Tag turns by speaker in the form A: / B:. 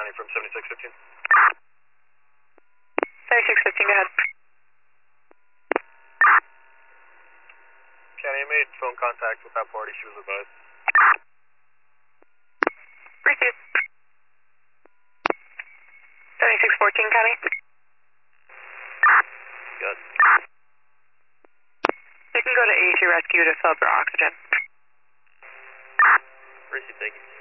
A: County from 7615.
B: 7615, go ahead.
A: County, I made phone contact with that party. She was advised.
B: Received. 7614, County.
A: Good.
B: You can go to AEC Rescue to fill up your oxygen.
A: Received, thank you.